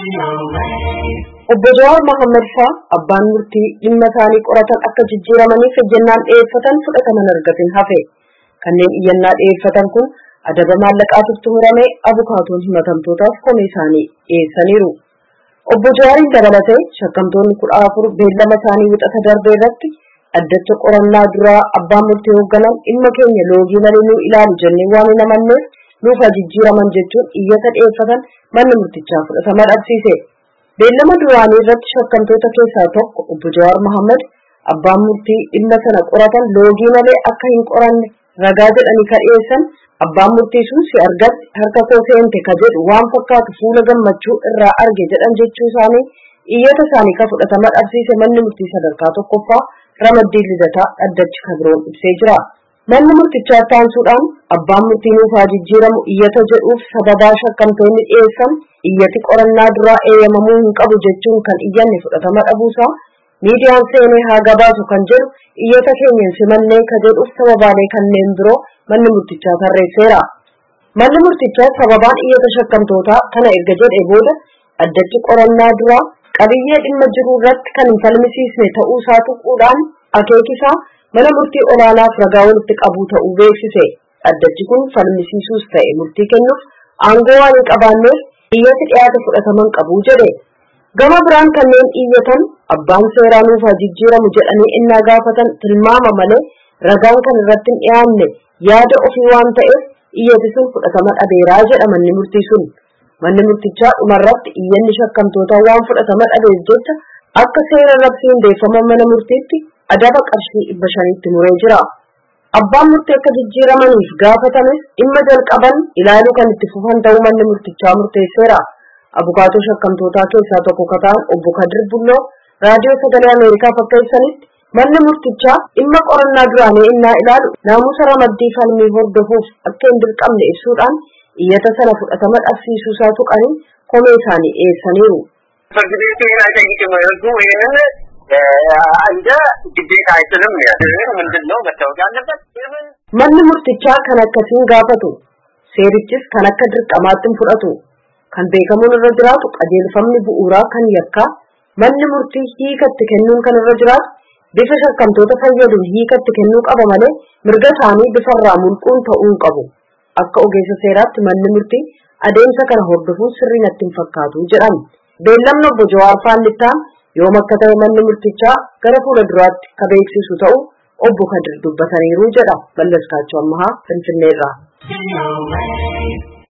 Obbo Jawaar Mohaammed fa'aa abbaan murtii dhimma isaanii qoratan akka jijjiiramaniif ejjennaan dhiyeeffatan fudhataman argatin hafe. Kanneen iyyannaa dhiyeeffatan kun adaba maallaqaatiif xumuramee abukaatoon himatamtootaaf komee isaanii dhiyeessaniiru. Obbo Jawaariin dabalatee shakkamtoonni 14 beellama isaanii wixata darbee irratti addacha qorannaa duraa abbaan murtii hoogganan dhimma keenya loogii malee nu ilaalu jennee waan hin amanneef nuuf jijjiiraman jechuun iyyata dhiyeeffatan manni murtichaa fudhatama dhabsiise. Beellama duraanii irratti shakkamtoota keessaa tokko Obbo Jawaar Mohaammed abbaan murtii dhimma sana qoratan loogii malee akka hin qoranne ragaa jedhanii kan dhiyeessan abbaan murtii sun si argatti harka koo seente ka jedhu waan fakkaatu fuula gammachuu irraa arge jedhan jechuu isaanii iyyata isaanii ka fudhatama dhabsiise manni murtii sadarkaa tokkoffaa Ramaddii Lidataa dhaddachi kabiroon ibsee jira. Manni murtichaa taansuudhaan abbaan murtii nuuf jijjiiramu iyyata jedhuuf sababaa shakkamtoonni dhiyeessan iyyati qorannaa duraa eeyyamamuu hin qabu jechuun kan iyyanne fudhatama dhabuusaa miidiyaan seenee haa gabaasu kan jedhu iyyata keenyan simannee ka jedhuuf sababaalee kanneen biroo manni murtichaa tarreesseera. Manni murtichaa sababaan iyyata shakkamtootaa kana erga jedhee booda addachi qorannaa duraa qabiyyee dhimma jiru irratti kan hin falmisiisne ta'uu isaa tuquudhaan akeekisaa mana murtii olaanaaf ragaa walitti qabuu ta'uu beeksise. Addachi kun falmisiisuus ta'e murtii kennuuf aangoo waan hin qabaanneef iyyati dhiyaata fudhataman qabu jedhe. Gama biraan kanneen iyyatan abbaan seeraa nuuf jijjiiramu jedhanii innaa gaafatan tilmaama malee ragaan kan irratti hin dhiyaanne yaada ofii waan ta'eef iyyati sun fudhatama dhabeeraa jedha manni murtii sun. Manni murtichaa dhumarratti iyyanni shakkamtootaa waan fudhatama dhabeef jecha akka seera labsii hundeeffaman mana murtiitti adaba qarshii 500tti muree jira. Abbaan murtii akka jijjiiramaniif gaafatames dhimma jalqaban ilaaluu kan itti fufan ta'uu manni murtichaa murteesseera. Abukaatoo shakkamtootaa keessaa tokko kan ta'an obbo Kadir Bulloo raadiyoo sagalee Ameerikaa akka ibsanitti manni murtichaa dhimma qorannaa duraanii innaa ilaalu naamusa ramaddii falmii hordofuuf akka hin dirqamne ibsuudhaan iyyata sana fudhatama dhabsiisuu isaa tuqanii komee isaanii dhiyeessaniiru. Manni murtichaa kan akkasiin gaafatu seerichis kan akka dirqamaatti hin fudhatu. Kan beekamuun irra jiraatu qajeelfamni bu'uuraa kan yakkaa manni murtii hiikatti kennuun kan irra jiraatu bifa shakkamtoota fayyaduun hiikatti kennuu qaba malee mirga isaanii bifarraa mulquun ta'uu hin qabu. Akka ogeessa seeraatti manni murtii adeemsa kana hordofuun sirrii natti hin fakkaatu jedhan. Beellamni obbo Jawaar Faallittaan yoom akka ta'e manni murtichaa gara fuula duraatti ka beeksisu ta'u obbo Kadir dubbataniiru jedha. Ballaskaachoo Ammahaa Finfinneerraa.